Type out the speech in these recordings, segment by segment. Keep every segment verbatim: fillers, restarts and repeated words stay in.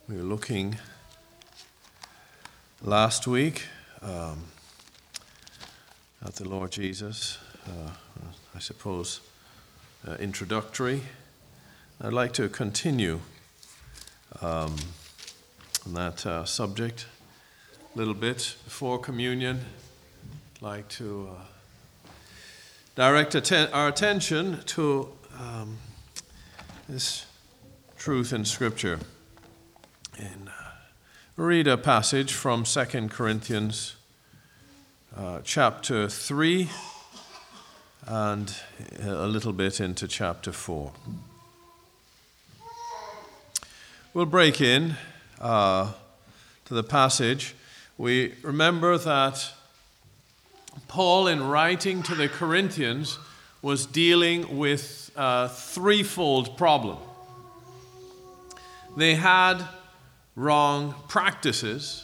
We were looking last week um, at the Lord Jesus, uh, I suppose, uh, introductory. I'd like to continue um, on that uh, subject a little bit before communion. I'd like to uh, direct atten- our attention to um, this truth in Scripture. And uh, read a passage from Second Corinthians uh, chapter three and a little bit into chapter four. We'll break in uh, to the passage. We remember that Paul, in writing to the Corinthians, was dealing with a threefold problem. They had wrong practices,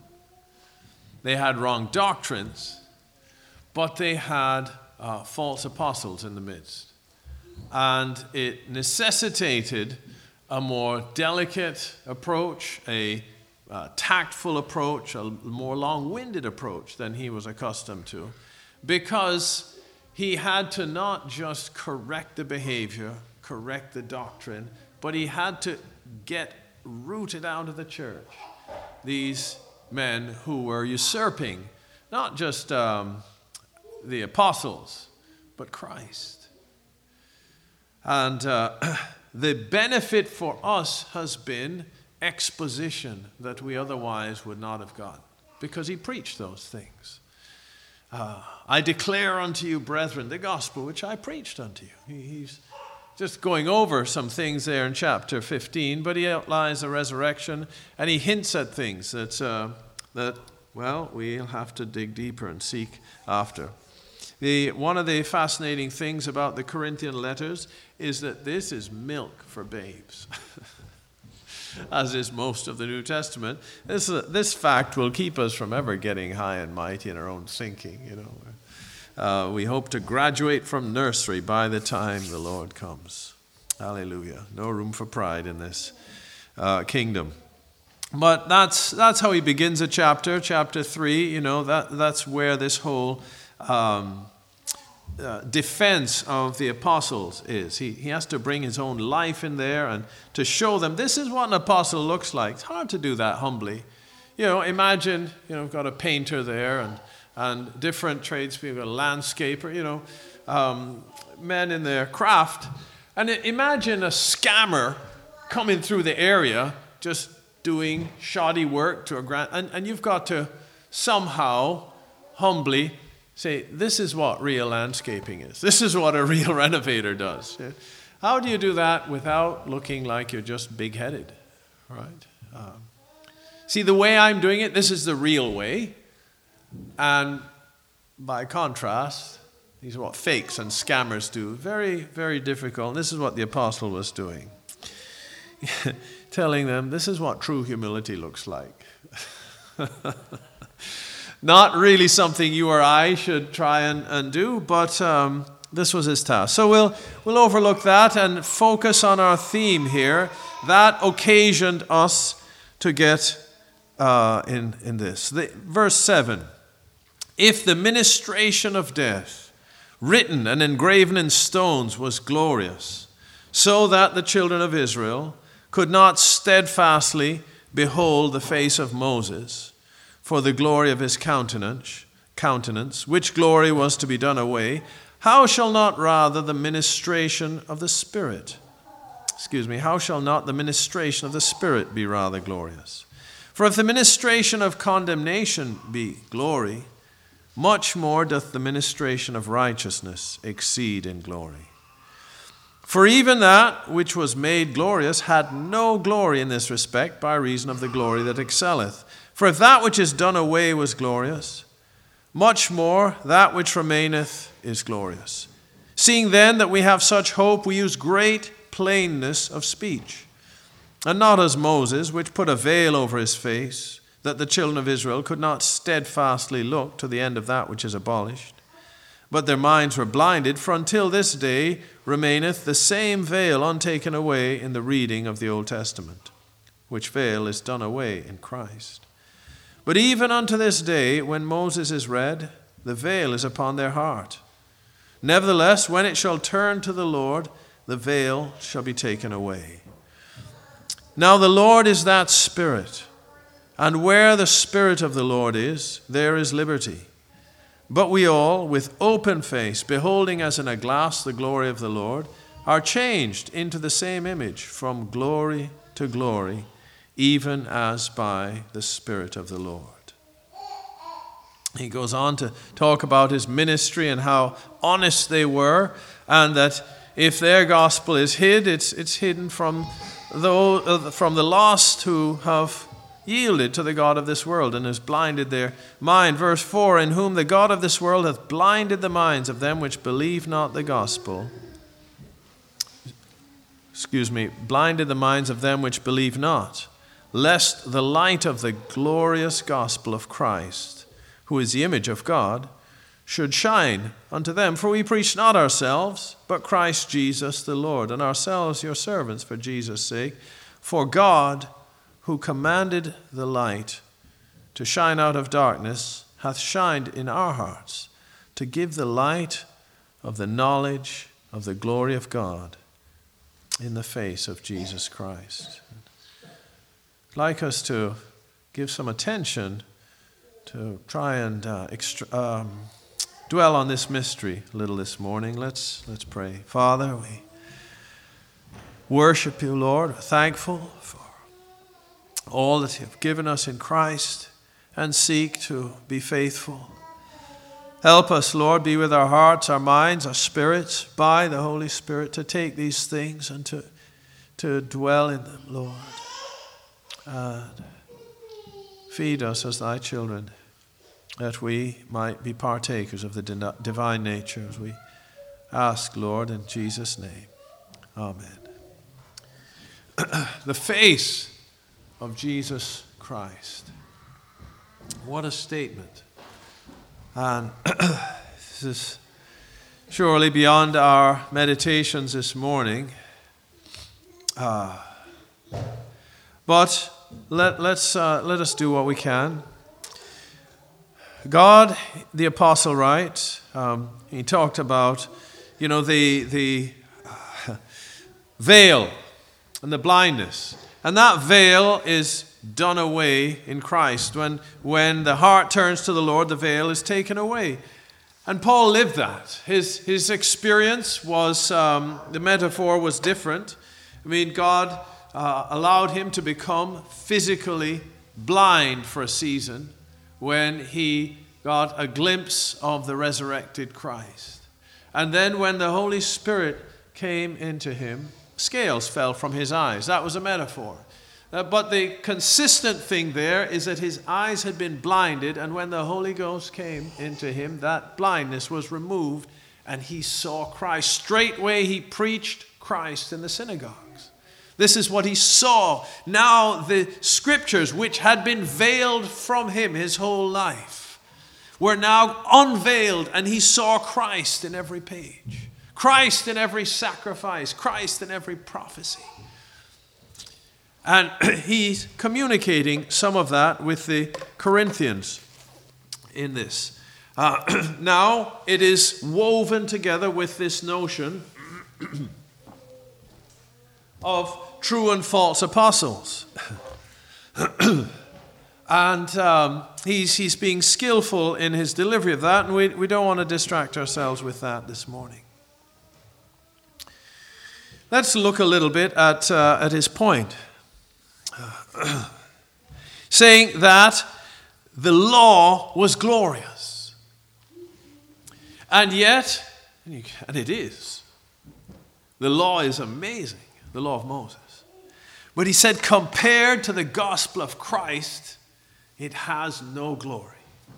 they had wrong doctrines, but they had uh, false apostles in the midst. And it necessitated a more delicate approach, a uh, tactful approach, a more long-winded approach than he was accustomed to, because he had to not just correct the behavior, correct the doctrine, but he had to get rooted out of the church these men who were usurping not just um, the apostles, but Christ. And uh, the benefit for us has been exposition that we otherwise would not have gotten, because he preached those things. Uh, I declare unto you, brethren, the gospel which I preached unto you. He, he's just going over some things there in chapter fifteen, but he outlines the resurrection, and he hints at things that, uh, that well, we'll have to dig deeper and seek after. The, one of the fascinating things about the Corinthian letters is that this is milk for babes, as is most of the New Testament. This, uh, this fact will keep us from ever getting high and mighty in our own thinking, you know. Uh, we hope to graduate from nursery by the time the Lord comes. Hallelujah. No room for pride in this uh, kingdom. But that's that's how he begins a chapter, chapter three. You know, that that's where this whole um, uh, defense of the apostles is. He, he has to bring his own life in there and to show them this is what an apostle looks like. It's hard to do that humbly. You know, imagine, you know, we've got a painter there and and different tradespeople, a landscaper, you know, um, men in their craft. And imagine a scammer coming through the area just doing shoddy work to a grand, and, and you've got to somehow humbly say, this is what real landscaping is. This is what a real renovator does. How do you do that without looking like you're just big-headed, right? Um, see, the way I'm doing it, this is the real way. And by contrast, these are what fakes and scammers do. Very, very difficult. And this is what the apostle was doing. Telling them, this is what true humility looks like. Not really something you or I should try and, and do, but um, this was his task. So we'll, we'll overlook that and focus on our theme here. That occasioned us to get uh, in, in this. The, verse seven. If the ministration of death, written and engraven in stones, was glorious, so that the children of Israel could not steadfastly behold the face of Moses for the glory of his countenance, countenance, which glory was to be done away, how shall not rather the ministration of the Spirit, excuse me, how shall not the ministration of the Spirit be rather glorious? For if the ministration of condemnation be glory, much more doth the ministration of righteousness exceed in glory. For even that which was made glorious had no glory in this respect by reason of the glory that excelleth. For if that which is done away was glorious, much more that which remaineth is glorious. Seeing then that we have such hope, we use great plainness of speech, and not as Moses, which put a veil over his face, that the children of Israel could not steadfastly look to the end of that which is abolished. But their minds were blinded, for until this day remaineth the same veil untaken away in the reading of the Old Testament, which veil is done away in Christ. But even unto this day, when Moses is read, the veil is upon their heart. Nevertheless, when it shall turn to the Lord, the veil shall be taken away. Now the Lord is that Spirit, and where the Spirit of the Lord is, there is liberty. But we all, with open face, beholding as in a glass the glory of the Lord, are changed into the same image from glory to glory, even as by the Spirit of the Lord. He goes on to talk about his ministry and how honest they were, and that if their gospel is hid, it's, it's hidden from, those, from the lost who have yielded to the God of this world and has blinded their mind. Verse four, in whom the God of this world hath blinded the minds of them which believe not the gospel. Excuse me, blinded the minds of them which believe not, lest the light of the glorious gospel of Christ, who is the image of God, should shine unto them. For we preach not ourselves, but Christ Jesus the Lord, and ourselves your servants for Jesus' sake. For God, who commanded the light to shine out of darkness, hath shined in our hearts, to give the light of the knowledge of the glory of God in the face of Jesus Christ. I'd like us to give some attention to try and uh, extra, um, dwell on this mystery a little this morning. Let's let's pray. Father, we worship you, Lord. We're thankful for all that you have given us in Christ and seek to be faithful. Help us, Lord, be with our hearts, our minds, our spirits, by the Holy Spirit, to take these things and to, to dwell in them, Lord. And feed us as thy children, that we might be partakers of the divine nature, as we ask, Lord, in Jesus' name. Amen. The face of Jesus Christ. What a statement. And this is surely beyond our meditations this morning. Uh, but let, let's, uh, let us do what we can. God, the apostle writes, um, he talked about, you know, the, the uh, veil and the blindness. And that veil is done away in Christ. When, when the heart turns to the Lord, the veil is taken away. And Paul lived that. His, his experience was, um, the metaphor was different. I mean, God uh, allowed him to become physically blind for a season when he got a glimpse of the resurrected Christ. And then when the Holy Spirit came into him, scales fell from his eyes. That was a metaphor. Uh, but the consistent thing there is that his eyes had been blinded, and when the Holy Ghost came into him, that blindness was removed, and he saw Christ. Straightway he preached Christ in the synagogues. This is what he saw. Now the scriptures, which had been veiled from him his whole life, were now unveiled, and he saw Christ in every page. Christ in every sacrifice. Christ in every prophecy. And he's communicating some of that with the Corinthians in this. Uh, now, it is woven together with this notion of true and false apostles. And um, he's, he's being skillful in his delivery of that, and we, we don't want to distract ourselves with that this morning. Let's look a little bit at, uh, at his point. Saying that the law was glorious. And yet, and it is, the law is amazing, the law of Moses. But he said, compared to the gospel of Christ, it has no glory.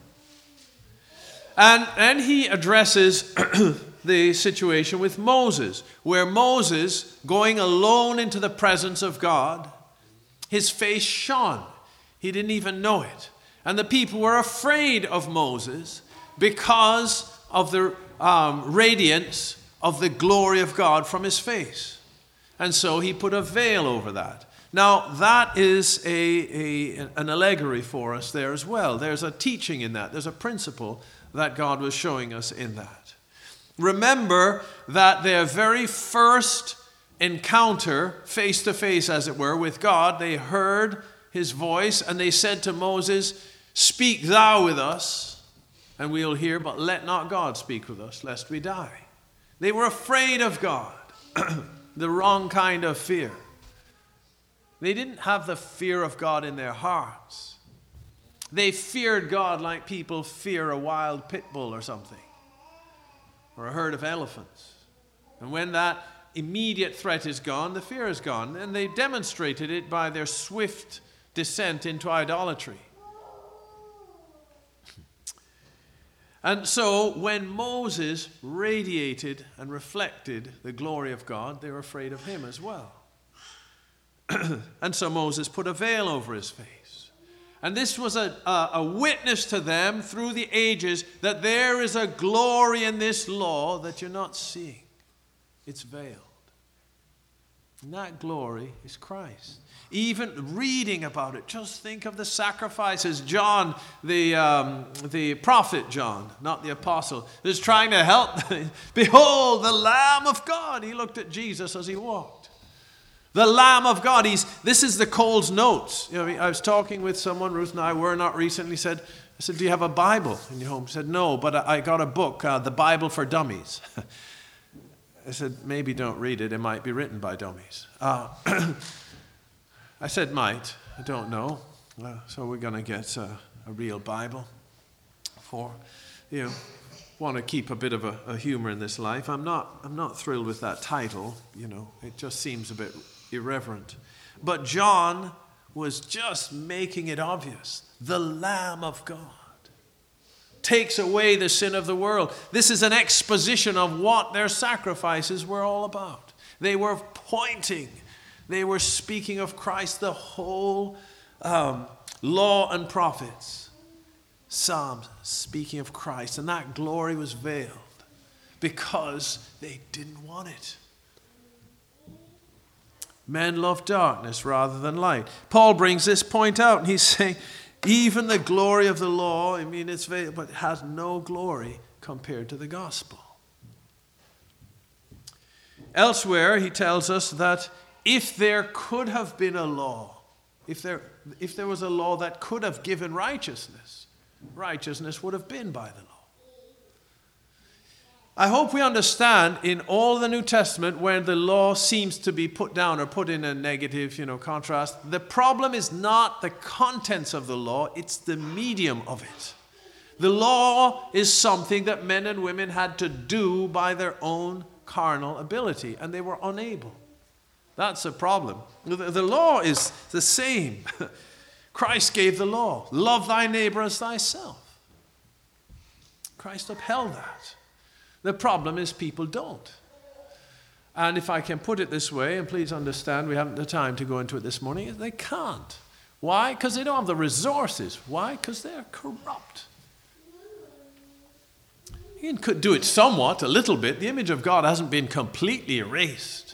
And, and he addresses the situation with Moses, where Moses, going alone into the presence of God, his face shone. He didn't even know it. And the people were afraid of Moses because of the um, radiance of the glory of God from his face. And so he put a veil over that. Now, that is a, a, an allegory for us there as well. There's a teaching in that. There's a principle that God was showing us in that. Remember that their very first encounter, face to face as it were, with God, they heard his voice and they said to Moses, "Speak thou with us, and we'll hear, but let not God speak with us, lest we die." They were afraid of God, the wrong kind of fear. They didn't have the fear of God in their hearts. They feared God like people fear a wild pit bull or something, or a herd of elephants. And when that immediate threat is gone, the fear is gone. And they demonstrated it by their swift descent into idolatry. And so when Moses radiated and reflected the glory of God, they were afraid of him as well. And so Moses put a veil over his face. And this was a, a, a witness to them through the ages that there is a glory in this law that you're not seeing. It's veiled. And that glory is Christ. Even reading about it, just think of the sacrifices. John, the, um, the prophet John, not the apostle, is trying to help. Behold, the Lamb of God. He looked at Jesus as he walked. The Lamb of God. He's, this is the Coles Notes. You know, I was talking with someone, Ruth and I were not recently, said, I said, "Do you have a Bible in your home?" He said, "No, but I got a book, uh, The Bible for Dummies." I said, "Maybe don't read it. It might be written by dummies." Uh, I said, "Might. I don't know." Uh, so we're going to get uh, a real Bible for, you know, want to keep a bit of a, a humor in this life. I'm not, I'm not thrilled with that title. You know, it just seems a bit irreverent. But John was just making it obvious. The Lamb of God takes away the sin of the world. This is an exposition of what their sacrifices were all about. They were pointing. They were speaking of Christ, the whole um, law and prophets. Psalms speaking of Christ. And that glory was veiled because they didn't want it. Men love darkness rather than light. Paul brings this point out, and he's saying, even the glory of the law, I mean, it's veiled, but it has no glory compared to the gospel. Elsewhere, he tells us that if there could have been a law, if there, if there was a law that could have given righteousness, righteousness would have been by the law. I hope we understand in all the New Testament where the law seems to be put down or put in a negative, you know, contrast, the problem is not the contents of the law, it's the medium of it. The law is something that men and women had to do by their own carnal ability, and they were unable. That's a problem. The, the law is the same. Christ gave the law. Love thy neighbor as thyself. Christ upheld that. The problem is people don't. And if I can put it this way, and please understand, we haven't the time to go into it this morning, they can't. Why? Because they don't have the resources. Why? Because they're corrupt. You can do it somewhat, a little bit. The image of God hasn't been completely erased.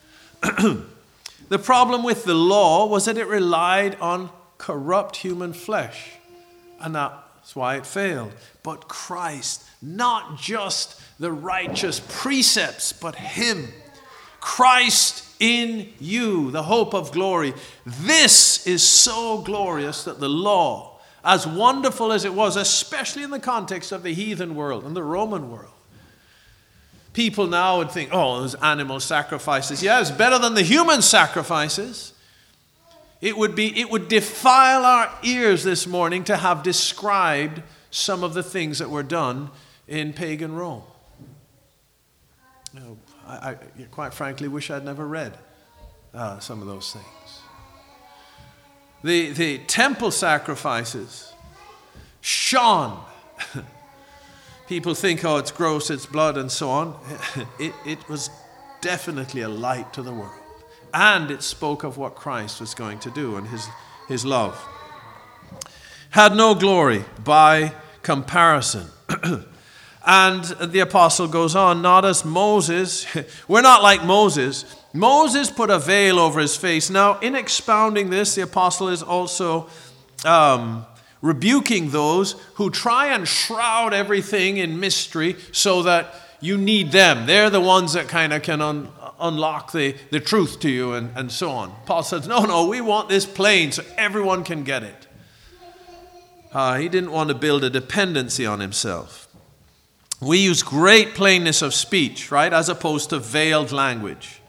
The problem with the law was that it relied on corrupt human flesh. And that's why it failed. But Christ, not just the righteous precepts, but him. Christ in you, the hope of glory. This is so glorious that the law, as wonderful as it was, especially in the context of the heathen world and the Roman world. People now would think, oh, those animal sacrifices. Yeah, it's better than the human sacrifices. It would be, it would defile our ears this morning to have described some of the things that were done in pagan Rome. You know, I, I quite frankly wish I'd never read uh, some of those things. The, the temple sacrifices shone. People think, oh, it's gross, it's blood, and so on. It, it was definitely a light to the world. And it spoke of what Christ was going to do and his, his love. Had no glory by comparison. And the apostle goes on, not as Moses. We're not like Moses. Moses put a veil over his face. Now, in expounding this, the apostle is also um, rebuking those who try and shroud everything in mystery so that you need them. They're the ones that kind of can un- unlock the, the truth to you and, and so on. Paul says, no, no, we want this plain so everyone can get it. Uh, he didn't want to build a dependency on himself. We use great plainness of speech, right, as opposed to veiled language.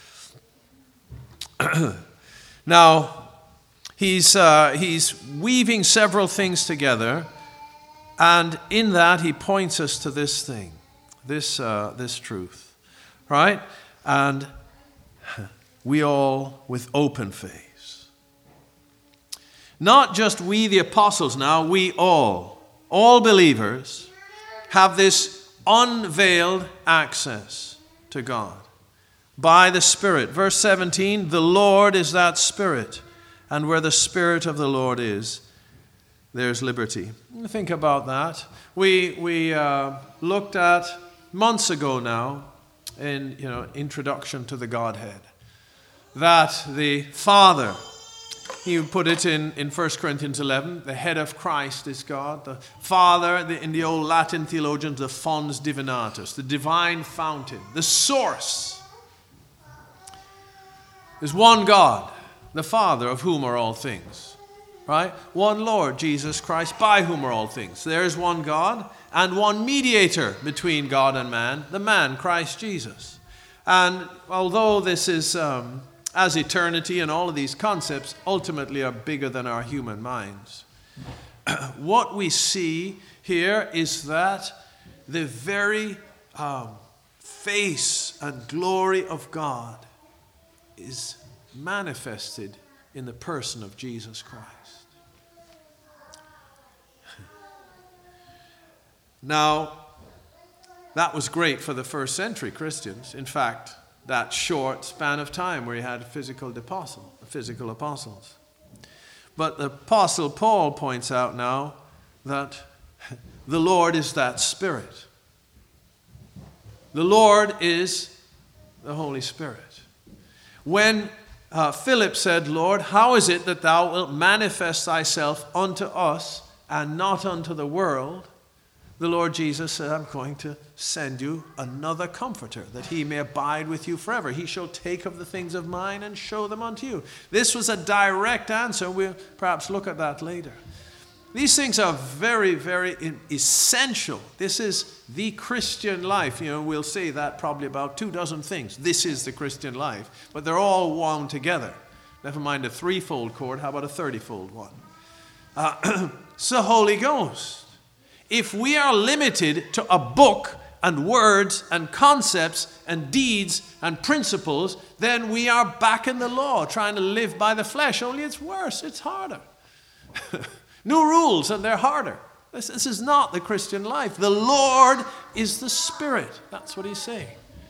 Now, he's, uh, he's weaving several things together, and in that he points us to this thing, this, uh, this truth, right? And we all with open face. Not just we the apostles now, we all, all believers, have this unveiled access to God by the Spirit. Verse seventeen, the Lord is that Spirit, and where the Spirit of the Lord is, there's liberty. Think about that. We, we uh, looked at months ago now, in you know, Introduction to the Godhead, that the Father, he put it in, in First Corinthians eleven, the head of Christ is God. The Father, the, in the old Latin theologians, the fons divinatus, the divine fountain, the source. There's one God, the Father, of whom are all things. Right? One Lord, Jesus Christ, by whom are all things. There is one God and one mediator between God and man, the man, Christ Jesus. And although this is, um, as eternity and all of these concepts ultimately are bigger than our human minds, what we see here is that the very um, face and glory of God is manifested in the person of Jesus Christ. Now, that was great for the first century Christians. In fact, that short span of time where he had physical apostle, physical apostles. But the Apostle Paul points out now that the Lord is that Spirit. The Lord is the Holy Spirit. When uh, Philip said, Lord, how is it that thou wilt manifest thyself unto us and not unto the world? The Lord Jesus said, I'm going to send you another comforter, that he may abide with you forever. He shall take of the things of mine and show them unto you. This was a direct answer. We'll perhaps look at that later. These things are very, very essential. This is the Christian life. You know, we'll say that probably about two dozen things. This is the Christian life. But they're all wound together. Never mind a threefold cord. How about a thirtyfold one? Uh, it's the Holy Ghost. If we are limited to a book and words and concepts and deeds and principles, then we are back in the law, trying to live by the flesh. Only it's worse. It's harder. New rules, and they're harder. This, this is not the Christian life. The Lord is the Spirit. That's what he's saying.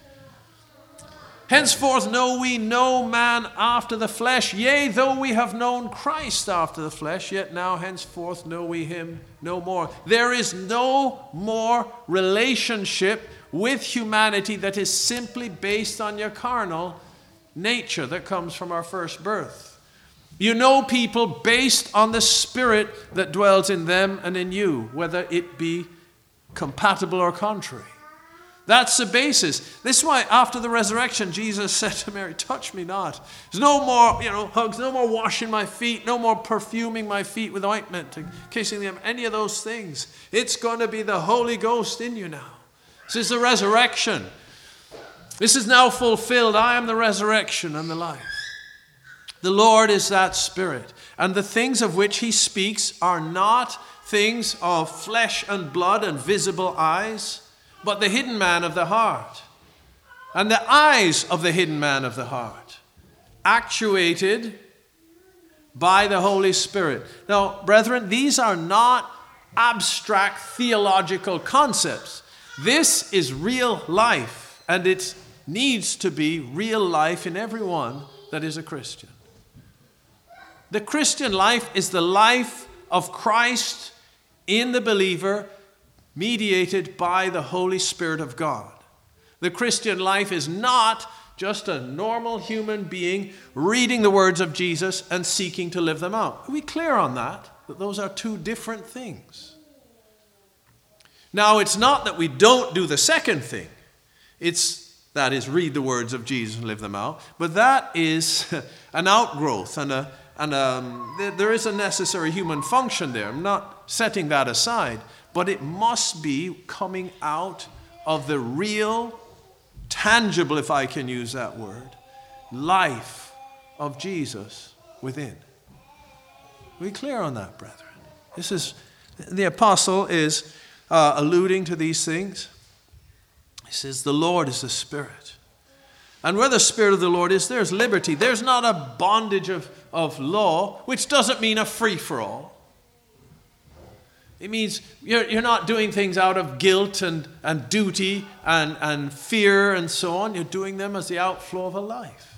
Henceforth know we no man after the flesh. Yea, though we have known Christ after the flesh, yet now henceforth know we him no more. There is no more relationship with humanity that is simply based on your carnal nature that comes from our first birth. You know people based on the Spirit that dwells in them and in you, whether it be compatible or contrary. That's the basis. This is why after the resurrection, Jesus said to Mary, touch me not. There's no more, you know, hugs, no more washing my feet, no more perfuming my feet with ointment, and kissing them, any of those things. It's going to be the Holy Ghost in you now. This is the resurrection. This is now fulfilled. I am the resurrection and the life. The Lord is that Spirit. And the things of which he speaks are not things of flesh and blood and visible eyes, but the hidden man of the heart. And the eyes of the hidden man of the heart, actuated by the Holy Spirit. Now, brethren, these are not abstract theological concepts. This is real life, and it needs to be real life in everyone that is a Christian. The Christian life is the life of Christ in the believer, mediated by the Holy Spirit of God. The Christian life is not just a normal human being reading the words of Jesus and seeking to live them out. Are we clear on that? That those are two different things. Now, it's not that we don't do the second thing. It's, that is, read the words of Jesus and live them out. But that is an outgrowth, and, a, and a, there is a necessary human function there. I'm not setting that aside. But it must be coming out of the real, tangible, if I can use that word, life of Jesus within. Are we clear on that, brethren? This is, the apostle is uh, alluding to these things. He says, the Lord is the Spirit. And where the Spirit of the Lord is, there's liberty. There's not a bondage of, of law, which doesn't mean a free-for-all. It means you're, you're not doing things out of guilt and, and duty and, and fear and so on. You're doing them as the outflow of a life.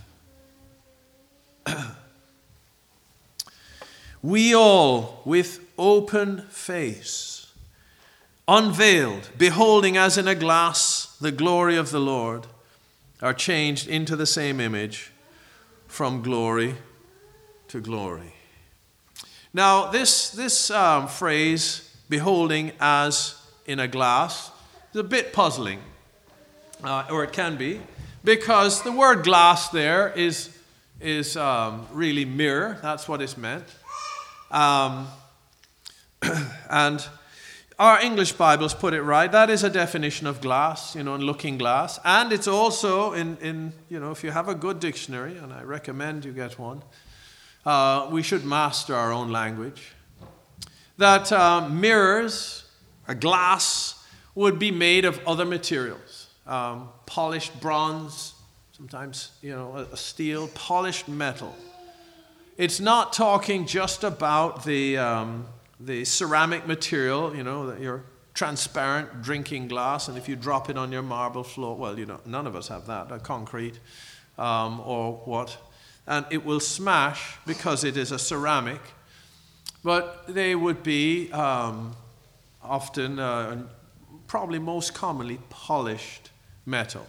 We all, with open face, unveiled, beholding as in a glass the glory of the Lord, are changed into the same image from glory to glory. Now, this, this um, phrase, beholding as in a glass, is a bit puzzling, uh, or it can be, because the word glass there is, is um, really mirror. That's what it's meant. Um, and our English Bibles put it right. That is a definition of glass, you know, and looking glass. And it's also in, in you know, if you have a good dictionary, and I recommend you get one, uh, we should master our own language. That uh, mirrors, a glass, would be made of other materials. Um, polished bronze, sometimes, you know, a steel, polished metal. It's not talking just about the, um, the ceramic material, you know, that your transparent drinking glass, and if you drop it on your marble floor, well, you know, none of us have that, a concrete, um, or what, and it will smash because it is a ceramic. But they would be um, often, uh, probably most commonly, polished metal.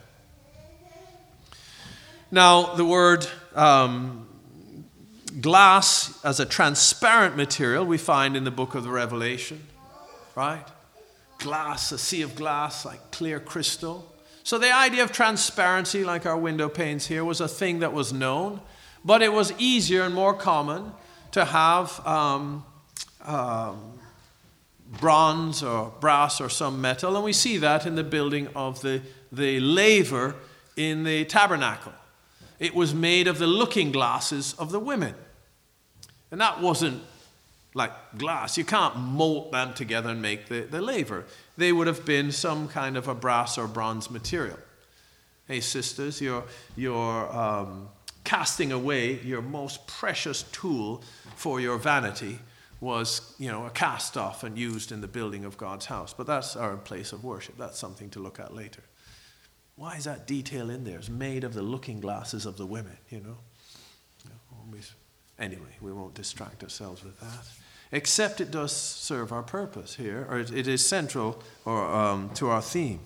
Now, the word um, glass as a transparent material we find in the book of the Revelation, right? Glass, a sea of glass, like clear crystal. So the idea of transparency, like our window panes here, was a thing that was known, but it was easier and more common to have um, um, bronze or brass or some metal, and we see that in the building of the, the laver in the tabernacle. It was made of the looking glasses of the women. And that wasn't like glass. You can't mold them together and make the, the laver. They would have been some kind of a brass or bronze material. Hey, sisters, you're, you're um, casting away your most precious tool for your vanity was, you know, a cast-off and used in the building of God's house. But that's our place of worship. That's something to look at later. Why is that detail in there? It's made of the looking glasses of the women, you know. Always. Anyway, we won't distract ourselves with that. Except it does serve our purpose here, or it, it is central or um, to our theme.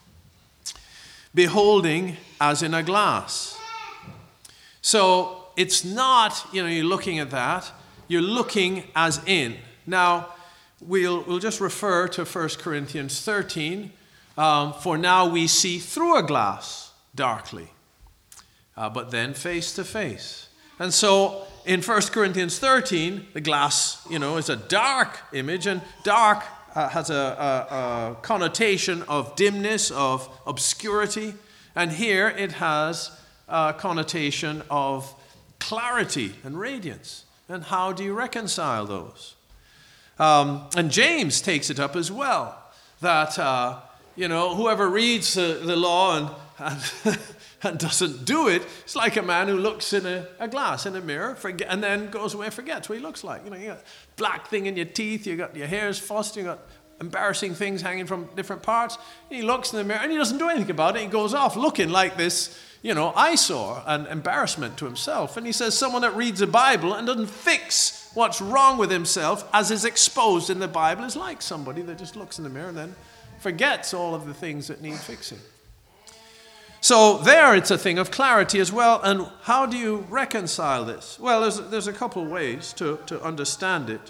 Beholding as in a glass. So it's not, you know, you're looking at that. You're looking as in. Now, we'll, we'll just refer to First Corinthians thirteen. Um, for now we see through a glass darkly, uh, but then face to face. And so in First Corinthians thirteen, the glass, you know, is a dark image, and dark uh, has a, a, a connotation of dimness, of obscurity. And here it has a connotation of clarity and radiance. And how do you reconcile those? Um, and James takes it up as well, that uh, you know, whoever reads the, the law and, and, and doesn't do it, it's like a man who looks in a, a glass, in a mirror, forget, and then goes away and forgets what he looks like. You know, you got a black thing in your teeth, you got your hair's fussed, you got embarrassing things hanging from different parts. He looks in the mirror and he doesn't do anything about it. He goes off looking like this, you know, eyesore and embarrassment to himself. And he says someone that reads the Bible and doesn't fix what's wrong with himself as is exposed in the Bible is like somebody that just looks in the mirror and then forgets all of the things that need fixing. So there it's a thing of clarity as well. And how do you reconcile this? Well, there's, there's a couple ways to, to understand it.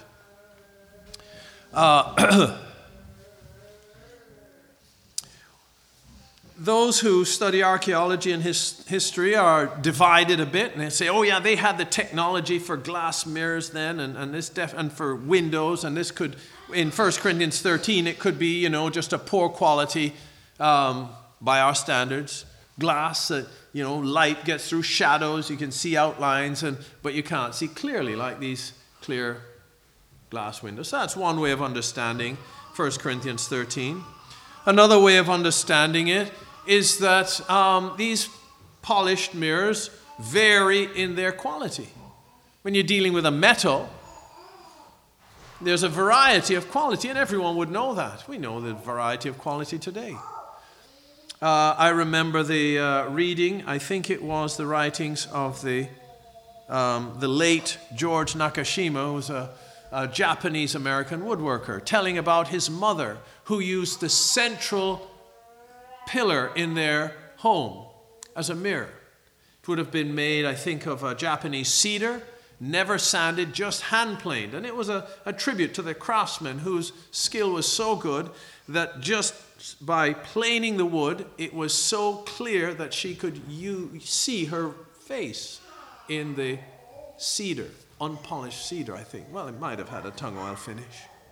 Uh, Those who study archaeology and his, history are divided a bit, and they say, oh yeah, they had the technology for glass mirrors then, and, and this def- and for windows, and this could, in First Corinthians thirteen, it could be, you know, just a poor quality, um, by our standards, glass that, you know, light gets through shadows, you can see outlines, and but you can't see clearly like these clear glass windows. So that's one way of understanding First Corinthians thirteen. Another way of understanding it is that um, these polished mirrors vary in their quality. When you're dealing with a metal, there's a variety of quality, and everyone would know that. We know the variety of quality today. Uh, I remember the uh, reading, I think it was the writings of the, um, the late George Nakashima, who was a, a Japanese-American woodworker, telling about his mother, who used the central pillar in their home as a mirror. It would have been made, I think, of a Japanese cedar, never sanded, just hand-planed. And it was a, a tribute to the craftsman whose skill was so good that just by planing the wood, it was so clear that she could u- see her face in the cedar, unpolished cedar, I think. Well, it might have had a tung oil finish.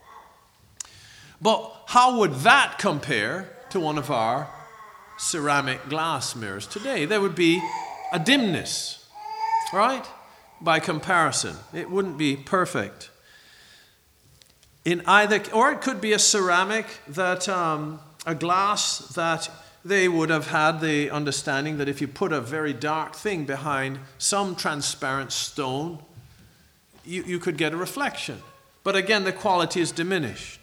But how would that compare to one of our ceramic glass mirrors today? There would be a dimness, right? By comparison, it wouldn't be perfect. In either, or it could be a ceramic that, um, a glass that they would have had the understanding that if you put a very dark thing behind some transparent stone, you, you could get a reflection. But again, the quality is diminished.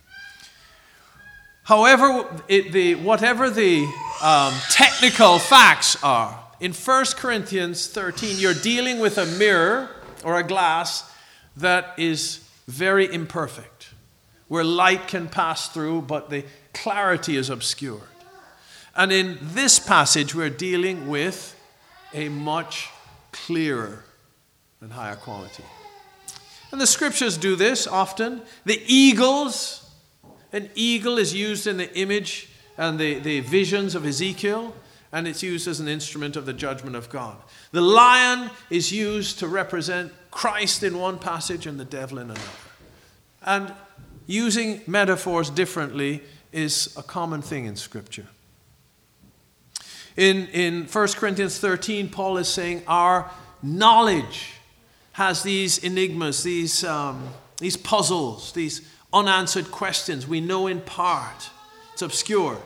However, it, the, whatever the um, technical facts are, in First Corinthians thirteen, you're dealing with a mirror or a glass that is very imperfect, where light can pass through, but the clarity is obscured. And in this passage, we're dealing with a much clearer and higher quality. And the scriptures do this often. The eagles... An eagle is used in the image and the, the visions of Ezekiel, and it's used as an instrument of the judgment of God. The lion is used to represent Christ in one passage and the devil in another. And using metaphors differently is a common thing in Scripture. In, in First Corinthians thirteen, Paul is saying our knowledge has these enigmas, these, um, these puzzles, these unanswered questions. We know in part. It's obscured.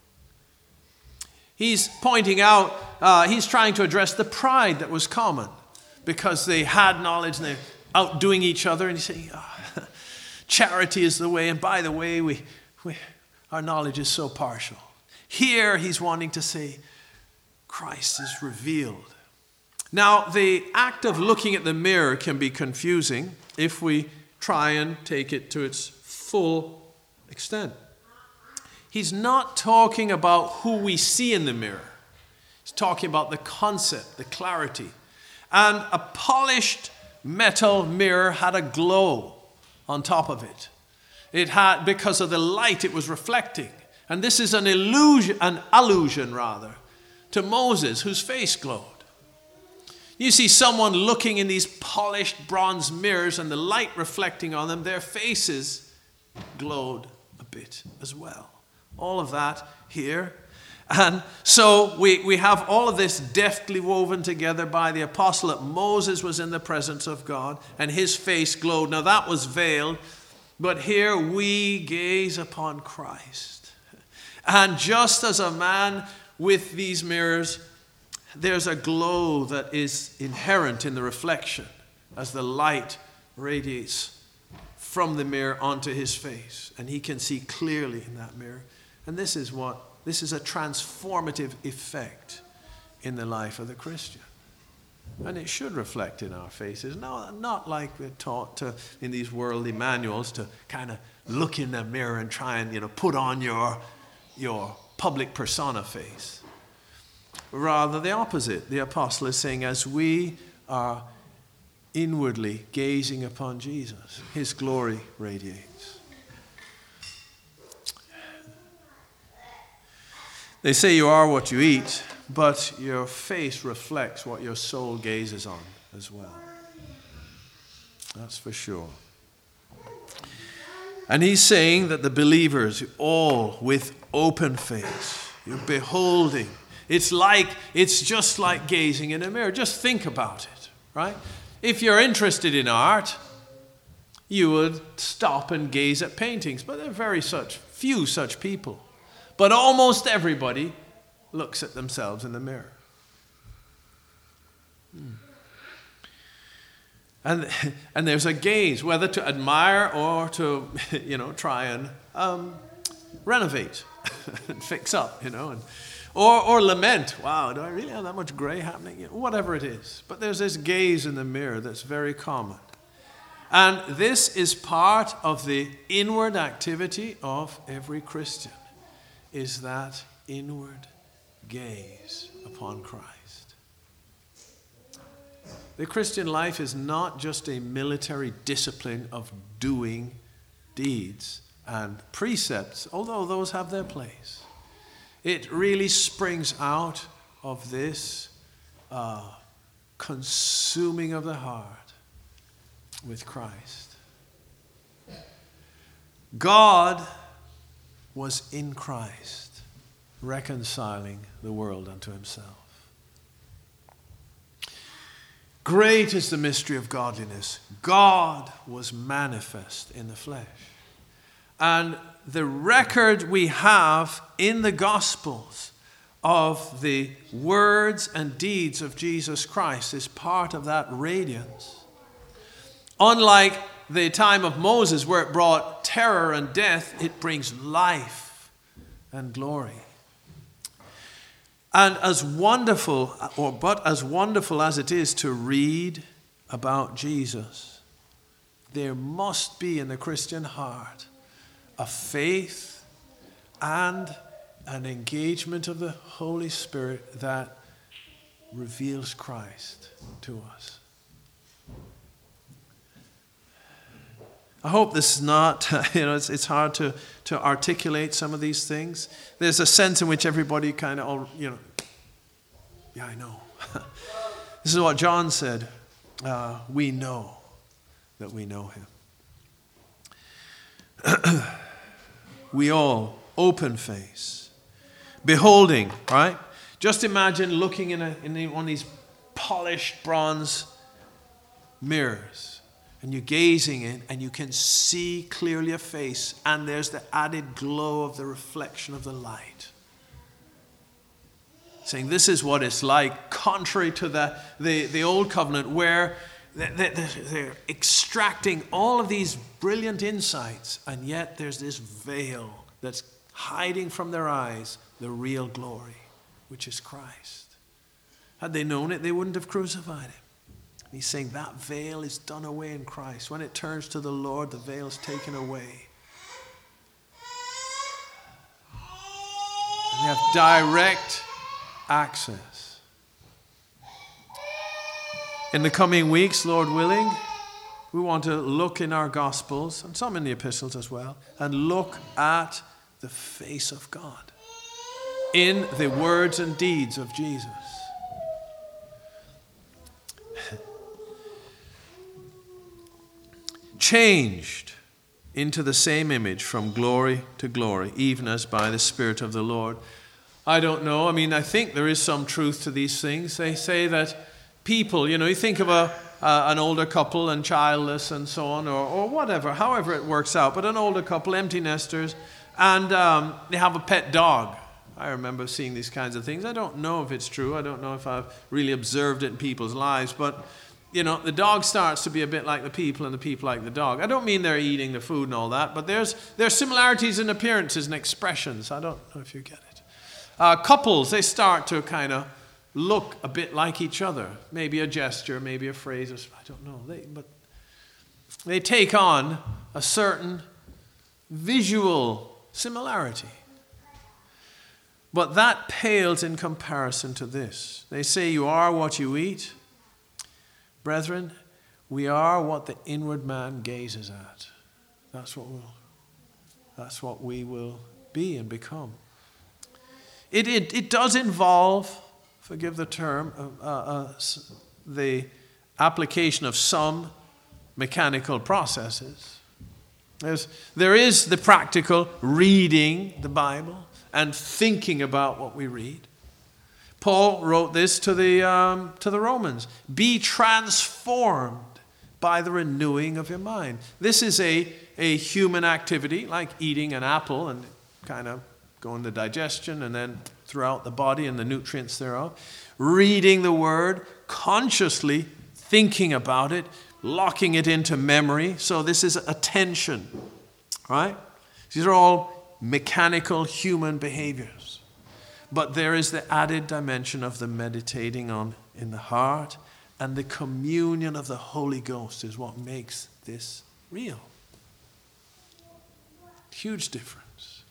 He's pointing out, uh, he's trying to address the pride that was common because they had knowledge and they're outdoing each other. And he's saying, oh, charity is the way. And by the way, we, we, our knowledge is so partial. Here he's wanting to say, Christ is revealed. Now, the act of looking at the mirror can be confusing if we try and take it to its full extent. He's not talking about who we see in the mirror. He's talking about the concept, the clarity. And a polished metal mirror had a glow on top of it. It had, because of the light it was reflecting. And this is an illusion, an allusion rather, to Moses, whose face glowed. You see someone looking in these polished bronze mirrors and the light reflecting on them, their faces glowed a bit as well. All of that here. And so we, we have all of this deftly woven together by the apostle that Moses was in the presence of God and his face glowed. Now that was veiled, but here we gaze upon Christ. And just as a man with these mirrors, there's a glow that is inherent in the reflection as the light radiates from the mirror onto his face. And he can see clearly in that mirror. And this is what, this is a transformative effect in the life of the Christian. And it should reflect in our faces. No, not like we're taught to, in these worldly manuals to kind of look in the mirror and try and, you know, put on your, your public persona face. Rather, the opposite. The apostle is saying, as we are inwardly gazing upon Jesus, his glory radiates. They say you are what you eat, but your face reflects what your soul gazes on as well. That's for sure. And he's saying that the believers, all with open face, you're beholding. It's like, it's just like gazing in a mirror. Just think about it, right? If you're interested in art, you would stop and gaze at paintings, but there are very such few such people. But almost everybody looks at themselves in the mirror. Hmm. And, and there's a gaze, whether to admire or to, you know, try and um, renovate and fix up, you know, and, or, or lament. Wow, do I really have that much gray happening? You know, whatever it is. But there's this gaze in the mirror that's very common. And this is part of the inward activity of every Christian, is that inward gaze upon Christ. The Christian life is not just a military discipline of doing deeds and precepts, although those have their place. It really springs out of this uh, consuming of the heart with Christ. God was in Christ, reconciling the world unto himself. Great is the mystery of godliness. God was manifest in the flesh. And the record we have in the Gospels of the words and deeds of Jesus Christ is part of that radiance. Unlike the time of Moses, where it brought terror and death, it brings life and glory. And as wonderful, or but as wonderful as it is to read about Jesus, there must be in the Christian heart a faith and an engagement of the Holy Spirit that reveals Christ to us. I hope this is not, you know, it's, it's hard to, to articulate some of these things. There's a sense in which everybody kind of, you know, yeah, I know. This is what John said. Uh, we know that we know him. We all, open face, beholding, right? Just imagine looking in, a, in one of these polished bronze mirrors. And you're gazing in, and you can see clearly a face, and there's the added glow of the reflection of the light. Saying this is what it's like, contrary to the, the, the old covenant, where they're, they're extracting all of these brilliant insights, and yet there's this veil that's hiding from their eyes the real glory, which is Christ. Had they known it, they wouldn't have crucified him. He's saying that veil is done away in Christ. When it turns to the Lord, the veil is taken away. And we have direct access. In the coming weeks, Lord willing, we want to look in our Gospels, and some in the epistles as well, and look at the face of God in the words and deeds of Jesus. Changed into the same image from glory to glory, even as by the Spirit of the Lord. I don't know. I mean, I think there is some truth to these things. They say that people, you know, you think of a uh, an older couple and childless and so on, or, or whatever, however it works out, but an older couple, empty nesters, and um, they have a pet dog. I remember seeing these kinds of things. I don't know if it's true. I don't know if I've really observed it in people's lives, but you know, the dog starts to be a bit like the people and the people like the dog. I don't mean they're eating the food and all that, but there's there's similarities in appearances and expressions. I don't know if you get it. Uh, couples, they start to kind of look a bit like each other. Maybe a gesture, maybe a phrase, I don't know. They, but they take on a certain visual similarity. But that pales in comparison to this. They say you are what you eat. Brethren, we are what the inward man gazes at. That's what we'll, that's what we will be and become. It, it, it does involve, forgive the term, uh, uh, the application of some mechanical processes. There's, there is the practical reading the Bible and thinking about what we read. Paul wrote this to the, um, to the Romans. Be transformed by the renewing of your mind. This is a, a human activity, like eating an apple and kind of going to digestion and then throughout the body and the nutrients thereof. Reading the Word, consciously thinking about it, locking it into memory. So this is attention, right? These are all mechanical human behaviors. But there is the added dimension of the meditating on in the heart, and the communion of the Holy Ghost is what makes this real. Huge difference.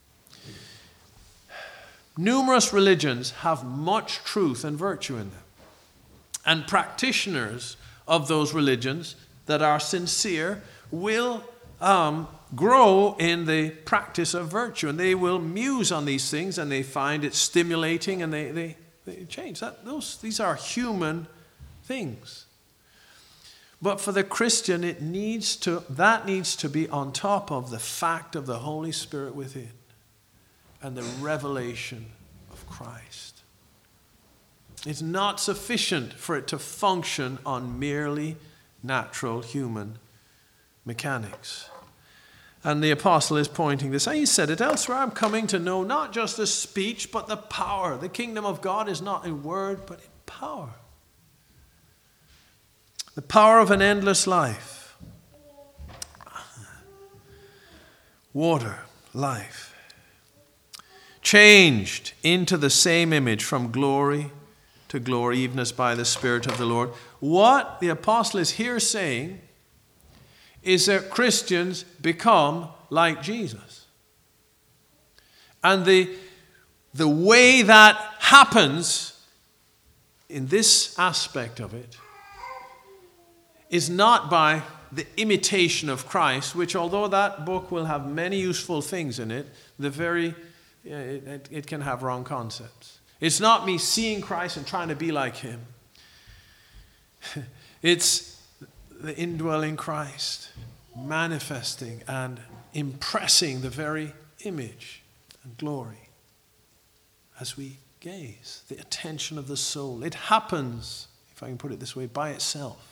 Numerous religions have much truth and virtue in them. And practitioners of those religions that are sincere will um, grow in the practice of virtue. And they will muse on these things and they find it stimulating and they, they, they change. That, those, these are human things. But for the Christian, it needs to, that needs to be on top of the fact of the Holy Spirit within and the revelation of Christ. It's not sufficient for it to function on merely natural human mechanics. And the apostle is pointing this. He said it elsewhere, I'm coming to know not just the speech, but the power. The kingdom of God is not in word, but in power. The power of an endless life. Water, life. Changed into the same image from glory to glory, even as by the Spirit of the Lord. What the apostle is here saying is that Christians become like Jesus. And the, the way that happens in this aspect of it is not by the imitation of Christ, which although that book will have many useful things in it, the very it, it, it can have wrong concepts. It's not me seeing Christ and trying to be like him. It's the indwelling Christ manifesting and impressing the very image and glory as we gaze, the attention of the soul. It happens, if I can put it this way, by itself.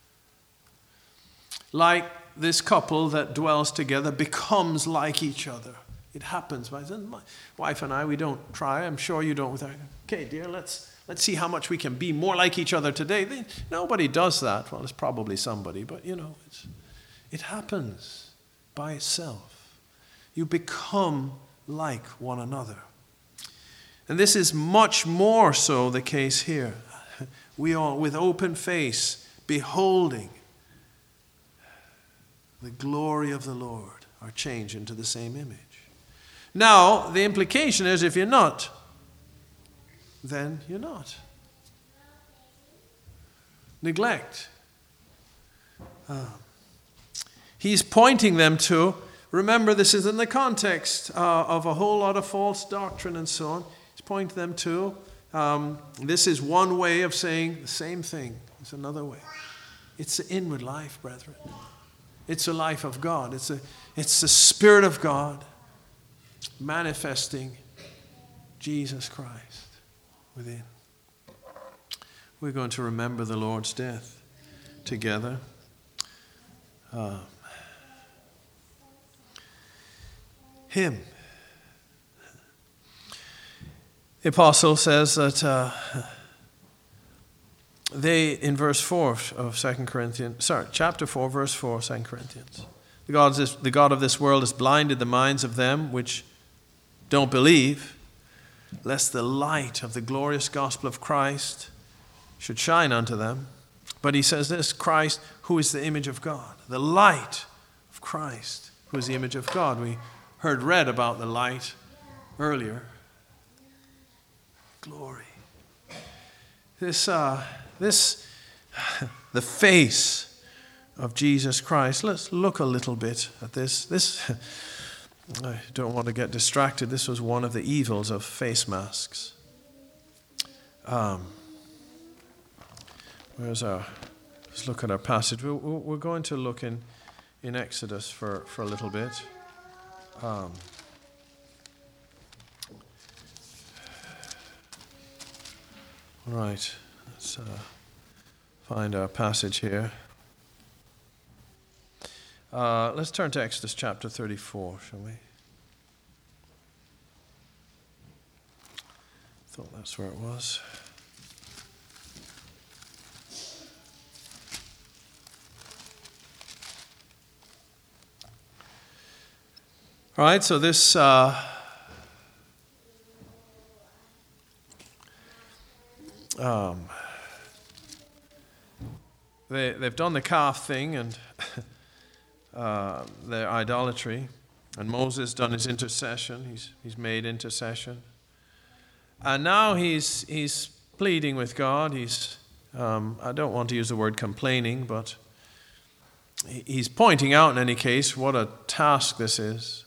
Like this couple that dwells together becomes like each other. It happens. My wife and I, we don't try. I'm sure you don't with our, okay, dear, let's let's see how much we can be more like each other today. They, nobody does that. Well, it's probably somebody, but you know, it's, it happens by itself. You become like one another. And this is much more so the case here. We are with open face, beholding the glory of the Lord, are changed into the same image. Now, the implication is if you're not, then you're not. Neglect. Uh, he's pointing them to, remember this is in the context uh, of a whole lot of false doctrine and so on. He's pointing them to, um, this is one way of saying the same thing. It's another way. It's the inward life, brethren. It's the life of God. It's, a, it's the Spirit of God manifesting Jesus Christ within. We're going to remember the Lord's death together. Um, him. The apostle says that uh, they, in verse four of Second Corinthians, sorry, chapter four, verse four, Second Corinthians. The God, of this, the God of this world has blinded the minds of them which don't believe, lest the light of the glorious gospel of Christ should shine unto them. But he says this, Christ, who is the image of God, the light of Christ who is the image of God. We heard read about the light earlier. Glory. This, uh, this, the face of Jesus Christ. Let's look a little bit at this. This, I don't want to get distracted. This was one of the evils of face masks. Um, where's our? Let's look at our passage. We're, we're going to look in, in Exodus for, for a little bit. Um, all right, let's uh, find our passage here. Uh, let's turn to Exodus chapter thirty-four, shall we? Thought that's where it was. All right, so this uh, um, they they've done the calf thing and uh, their idolatry, and Moses done his intercession. He's he's made intercession, and now he's he's pleading with God. He's um, I don't want to use the word complaining, but he's pointing out in any case what a task this is.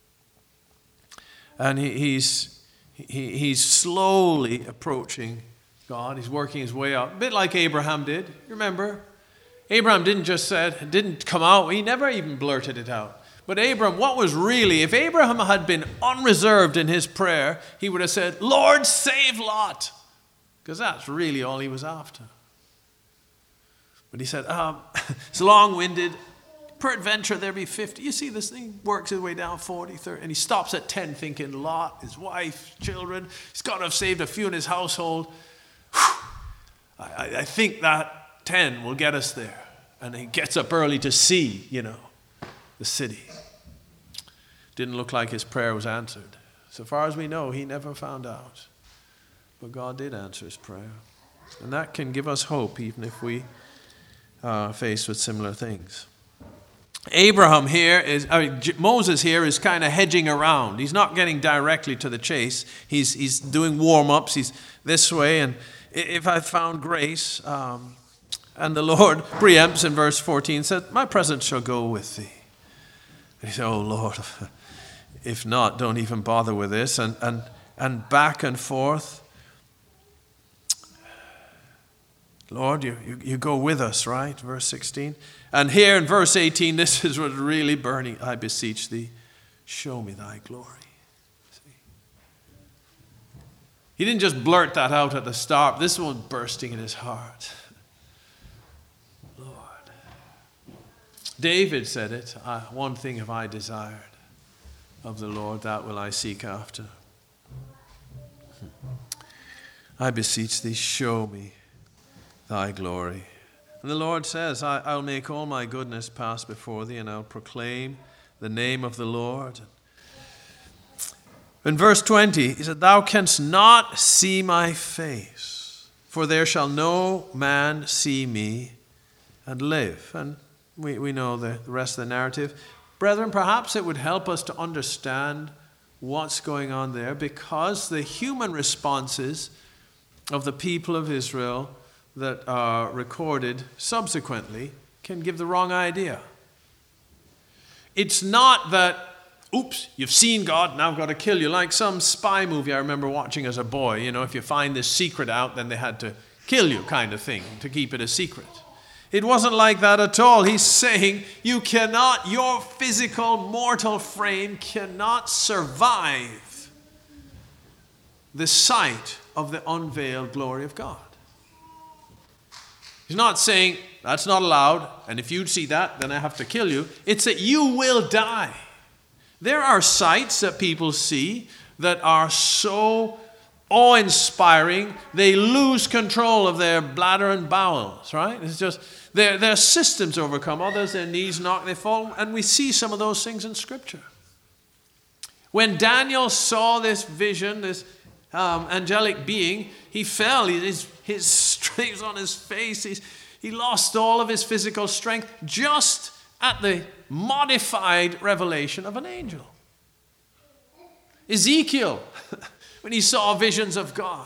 And he, he's he, he's slowly approaching God. He's working his way up, a bit like Abraham did. Remember, Abraham didn't just said, didn't come out. He never even blurted it out. But Abraham, what was really, if Abraham had been unreserved in his prayer, he would have said, "Lord, save Lot," because that's really all he was after. But he said, um, it's long-winded. Peradventure there be fifty. You see, this thing works his way down forty, thirty, and he stops at ten thinking Lot, his wife, children. He's got to have saved a few in his household. I, I think that ten will get us there. And he gets up early to see, you know, the city. Didn't look like his prayer was answered. So far as we know, he never found out. But God did answer his prayer. And that can give us hope even if we are faced with similar things. Abraham here is, I mean, Moses here is kind of hedging around. He's not getting directly to the chase. He's he's doing warm-ups. He's this way. And if I found grace, um, and the Lord preempts in verse fourteen, said, "My presence shall go with thee." And he said, "Oh Lord, if not, don't even bother with this." And and and back and forth. Lord, you, you, you go with us, right? Verse sixteen. And here in verse eighteen, this is what's really burning. "I beseech thee, show me thy glory." See? He didn't just blurt that out at the start. This was bursting in his heart. Lord. David said it, I, "One thing have I desired of the Lord, that will I seek after. I beseech thee, show me thy glory." And the Lord says, I, I'll make all my goodness pass before thee, and I'll proclaim the name of the Lord. In verse twenty, he said, "Thou canst not see my face, for there shall no man see me and live." And we, we know the, the rest of the narrative. Brethren, perhaps it would help us to understand what's going on there, because the human responses of the people of Israel that are recorded subsequently can give the wrong idea. It's not that, oops, you've seen God, now I've got to kill you, like some spy movie I remember watching as a boy. You know, if you find this secret out, then they had to kill you, kind of thing, to keep it a secret. It wasn't like that at all. He's saying you cannot, your physical mortal frame cannot survive the sight of the unveiled glory of God. He's not saying that's not allowed, and if you see that, then I have to kill you. It's that you will die. There are sights that people see that are so awe-inspiring, they lose control of their bladder and bowels, right? It's just, their, their systems overcome. Others, their knees knock, they fall. And we see some of those things in Scripture. When Daniel saw this vision, this um, angelic being, he fell. His, his stripes on his face. He's, he lost all of his physical strength just at the modified revelation of an angel. Ezekiel, when he saw visions of God.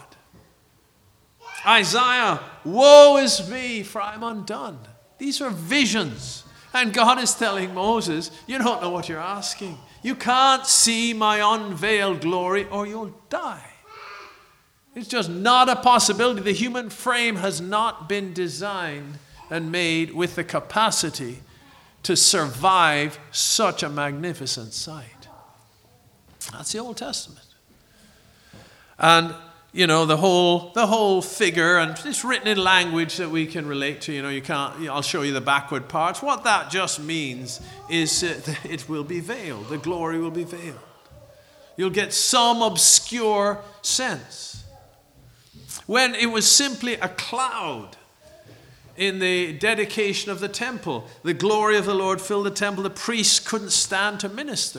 Isaiah, woe is me, for I'm undone. These are visions. And God is telling Moses, you don't know what you're asking. You can't see my unveiled glory or you'll die. It's just not a possibility. The human frame has not been designed and made with the capacity to survive such a magnificent sight. That's the Old Testament. And, you know, the whole the whole figure, and it's written in language that we can relate to. You know, you can't, you know, I'll show you the backward parts. What that just means is uh, it will be veiled. The glory will be veiled. You'll get some obscure sense. When it was simply a cloud in the dedication of the temple, the glory of the Lord filled the temple. The priests couldn't stand to minister.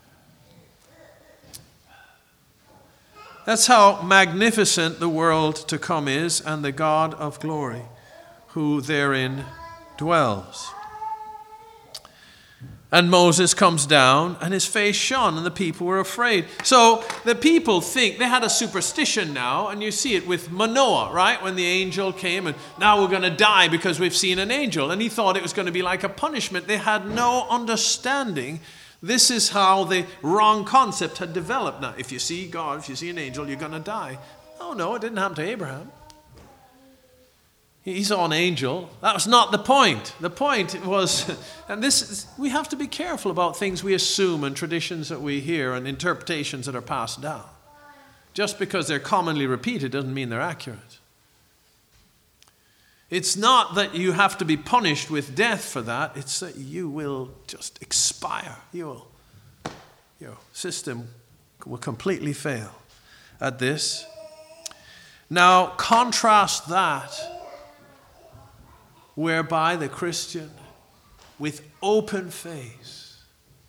That's how magnificent the world to come is, and the God of glory who therein dwells. And Moses comes down, and his face shone, and the people were afraid. So the people think, they had a superstition now, and you see it with Manoah, right? When the angel came, and now we're going to die because we've seen an angel. And he thought it was going to be like a punishment. They had no understanding. This is how the wrong concept had developed. Now, if you see God, if you see an angel, you're going to die. Oh, no, it didn't happen to Abraham. He saw an angel. That was not the point. The point was, and this is, we have to be careful about things we assume and traditions that we hear and interpretations that are passed down. Just because they're commonly repeated doesn't mean they're accurate. It's not that you have to be punished with death for that. It's that you will just expire. You will, your system will completely fail at this. Now, contrast that whereby the Christian, with open face.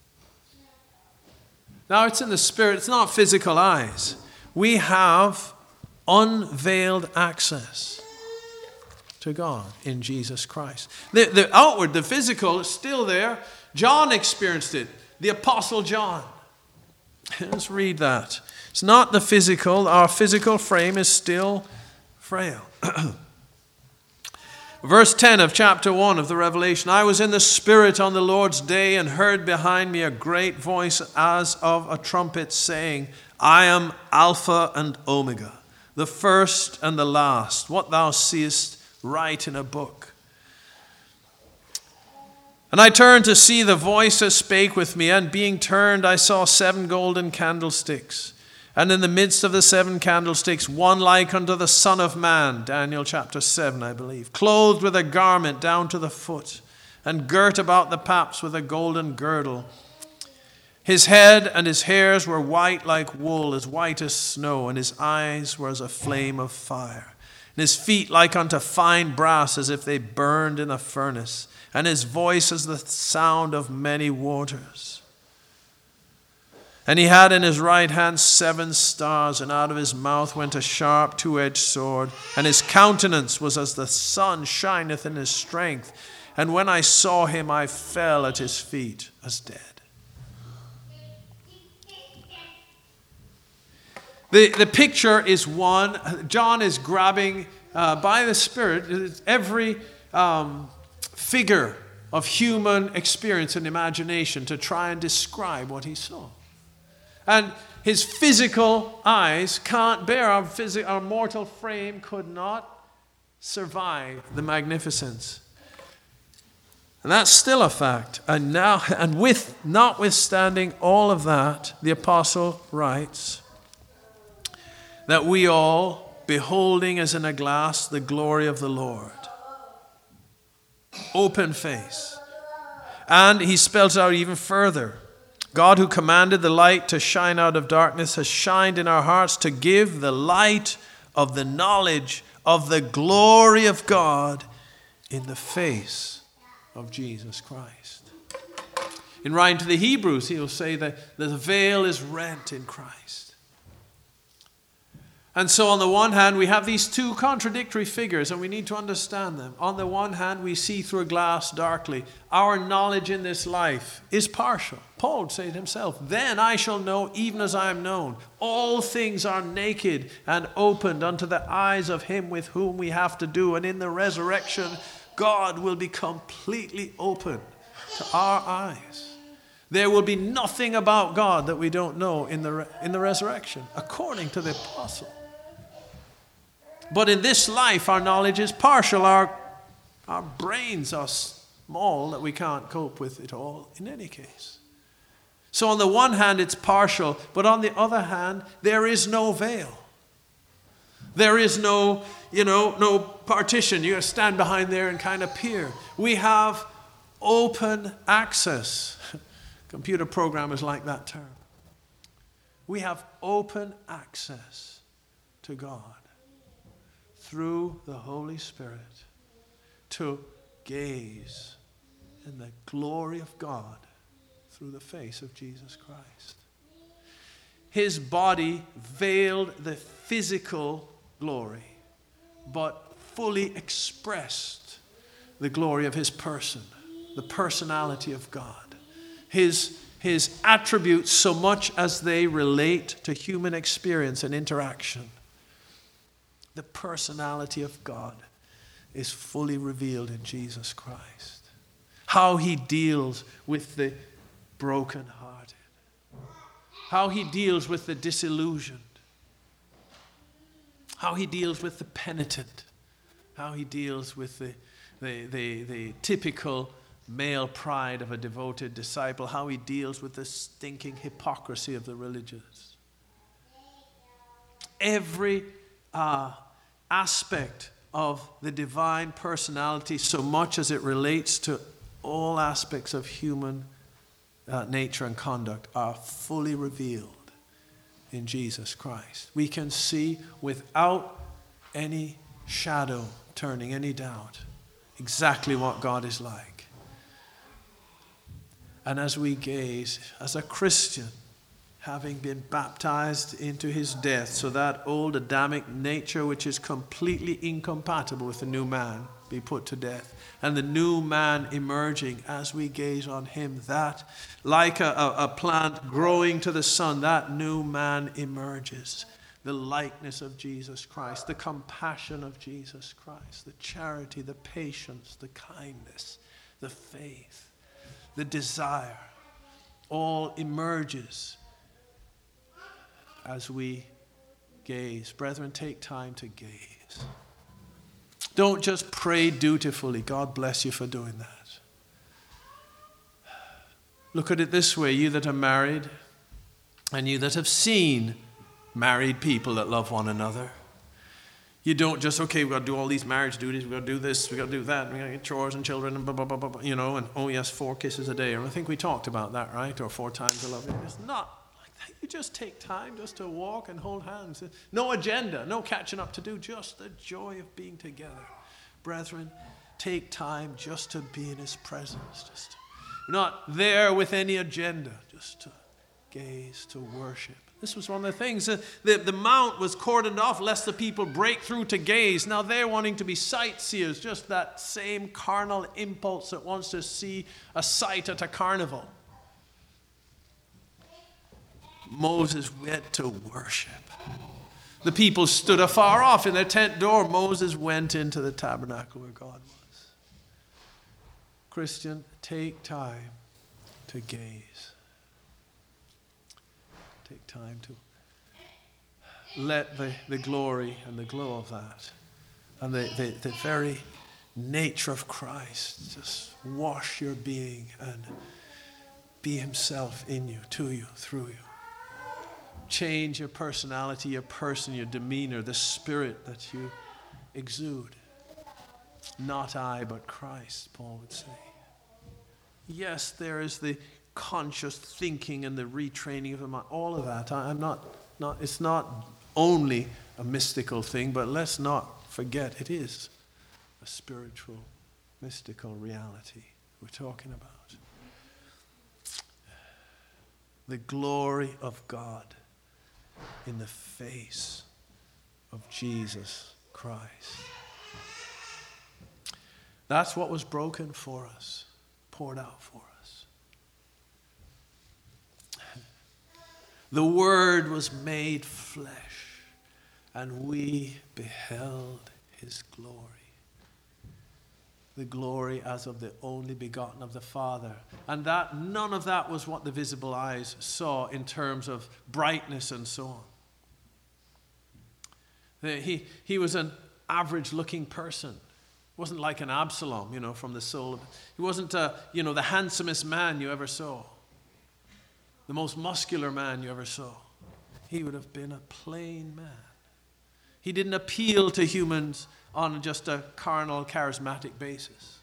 Now, it's in the spirit. It's not physical eyes. We have unveiled access to God in Jesus Christ. The, the outward, the physical is still there. John experienced it. The Apostle John. Let's read that. It's not the physical. Our physical frame is still frail. Verse ten of chapter one of the Revelation. I was in the Spirit on the Lord's day and heard behind me a great voice as of a trumpet saying, I am Alpha and Omega, the first and the last. What thou seest, write in a book. And I turned to see the voice that spake with me, and being turned I saw seven golden candlesticks. And in the midst of the seven candlesticks, one like unto the Son of Man, Daniel chapter seven, I believe, clothed with a garment down to the foot, and girt about the paps with a golden girdle. His head and his hairs were white like wool, as white as snow, and his eyes were as a flame of fire. And his feet like unto fine brass, as if they burned in a furnace, and his voice as the sound of many waters. And he had in his right hand seven stars, and out of his mouth went a sharp two-edged sword, and his countenance was as the sun shineth in his strength. And when I saw him, I fell at his feet as dead. The, the picture is one. John is grabbing uh, by the Spirit every um, figure of human experience and imagination to try and describe what he saw. And his physical eyes can't bear, our, phys- our mortal frame could not survive the magnificence. And that's still a fact. And now, and with notwithstanding all of that, the apostle writes that we all, beholding as in a glass the glory of the Lord, open face. And he spells out even further. God, who commanded the light to shine out of darkness, has shined in our hearts to give the light of the knowledge of the glory of God in the face of Jesus Christ. In writing to the Hebrews, he'll say that the veil is rent in Christ. And so on the one hand, we have these two contradictory figures, and we need to understand them. On the one hand, we see through a glass darkly. Our knowledge in this life is partial. Paul would say it himself, then I shall know even as I am known. All things are naked and opened unto the eyes of him with whom we have to do. And in the resurrection, God will be completely open to our eyes. There will be nothing about God that we don't know in the, re- in the resurrection, according to the apostle. But in this life, our knowledge is partial. Our, our brains are small that we can't cope with it all in any case. So on the one hand, it's partial. But on the other hand, there is no veil. There is no, you know, no partition. You stand behind there and kind of peer. We have open access. Computer programmers like that term. We have open access to God through the Holy Spirit to gaze in the glory of God through the face of Jesus Christ. His body veiled the physical glory, but fully expressed the glory of his person, the personality of God. His, his attributes, so much as they relate to human experience and interaction. The personality of God is fully revealed in Jesus Christ. How he deals with the brokenhearted. How he deals with the disillusioned. How he deals with the penitent. How he deals with the, the, the, the typical male pride of a devoted disciple. How he deals with the stinking hypocrisy of the religious. Every uh, aspect of the divine personality, so much as it relates to all aspects of human uh, nature and conduct, are fully revealed in Jesus Christ. We can see without any shadow turning any doubt exactly what God is like. And as we gaze, as a Christian, having been baptized into his death, so that old Adamic nature which is completely incompatible with the new man be put to death, and the new man emerging as we gaze on him, that like a, a, a plant growing to the sun, that new man emerges. The likeness of Jesus Christ, the compassion of Jesus Christ, the charity, the patience, the kindness, the faith, the desire, all emerges as we gaze. Brethren, take time to gaze. Don't just pray dutifully. God bless you for doing that. Look at it this way, you that are married and you that have seen married people that love one another. You don't just, okay, we've got to do all these marriage duties, we've got to do this, we've got to do that, we've got to get chores and children, and blah, blah, blah, blah, you know, and oh yes, four kisses a day. And I think we talked about that, right? Or four times a love. It's not like that. You just take time just to walk and hold hands. No agenda, no catching up to do, just the joy of being together. Brethren, take time just to be in his presence. Just to, not there with any agenda, just to gaze, to worship. This was one of the things. Uh, the, the mount was cordoned off lest the people break through to gaze. Now they're wanting to be sightseers, just that same carnal impulse that wants to see a sight at a carnival. Moses went to worship. The people stood afar off in their tent door. Moses went into the tabernacle where God was. Christian, take time to gaze. Take time to let the, the glory and the glow of that and the, the, the very nature of Christ just wash your being and be himself in you, to you, through you. Change your personality, your person, your demeanor, the spirit that you exude. Not I, but Christ, Paul would say. Yes, there is the conscious thinking and the retraining of the mind, all of that. I, I'm not, not, it's not only a mystical thing, but let's not forget it is a spiritual, mystical reality we're talking about. The glory of God in the face of Jesus Christ. That's what was broken for us, poured out for us. The Word was made flesh, and we beheld his glory. The glory as of the only begotten of the Father. And that none of that was what the visible eyes saw in terms of brightness and so on. He, he was an average-looking person. Wasn't like an Absalom, you know, from the soul of it. He wasn't, uh, you know, the handsomest man you ever saw. The most muscular man you ever saw. He would have been a plain man. He didn't appeal to humans on just a carnal, charismatic basis.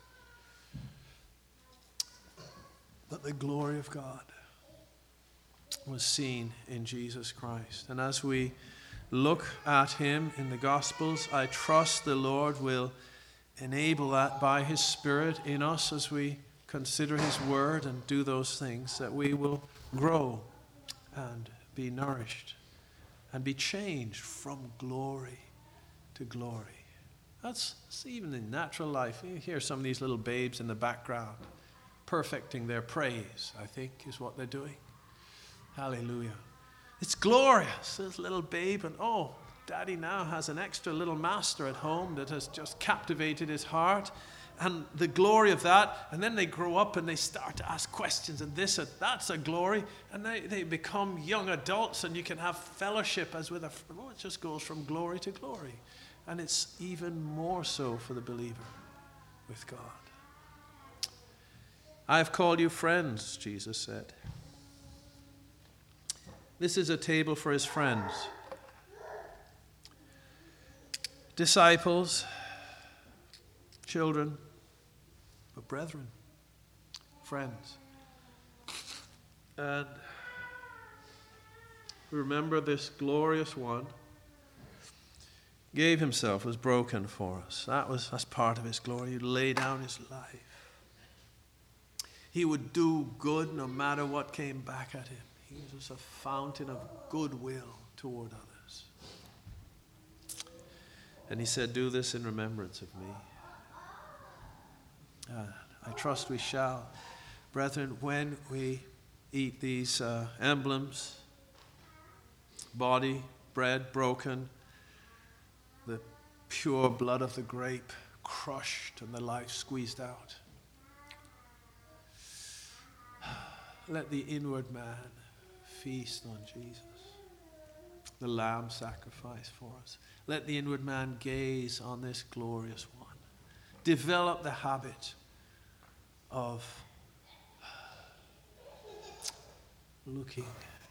But the glory of God was seen in Jesus Christ. And as we look at him in the Gospels, I trust the Lord will enable that by his Spirit in us as we consider his word and do those things, that we will grow and be nourished and be changed from glory to glory. That's, that's even in natural life. You hear some of these little babes in the background perfecting their praise, I think, is what they're doing. Hallelujah. It's glorious, this little babe, and oh, Daddy now has an extra little master at home that has just captivated his heart, and the glory of that. And then they grow up and they start to ask questions, and this and that's a glory, and they, they become young adults, and you can have fellowship as with a, oh, it just goes from glory to glory. And it's even more so for the believer with God. I have called you friends, Jesus said. This is a table for his friends. Disciples, children, but brethren, friends. And remember, this glorious one gave himself, was broken for us. That was that's part of his glory. He laid down his life. He would do good no matter what came back at him. He was a fountain of goodwill toward others. And he said, do this in remembrance of me. Uh, I trust we shall. Brethren, when we eat these uh, emblems, body, bread broken, the pure blood of the grape crushed and the life squeezed out. Let the inward man feast on Jesus, the Lamb sacrificed for us. Let the inward man gaze on this glorious one. Develop the habit of looking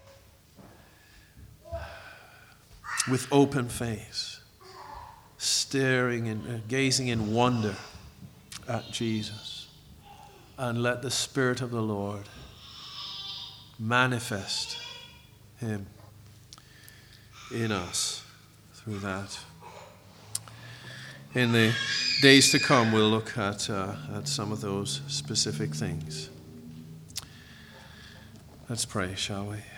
with open face, staring and uh, gazing in wonder at Jesus, and let the Spirit of the Lord manifest him in us through that. In the days to come, we'll look at uh, at some of those specific things. Let's pray, shall we?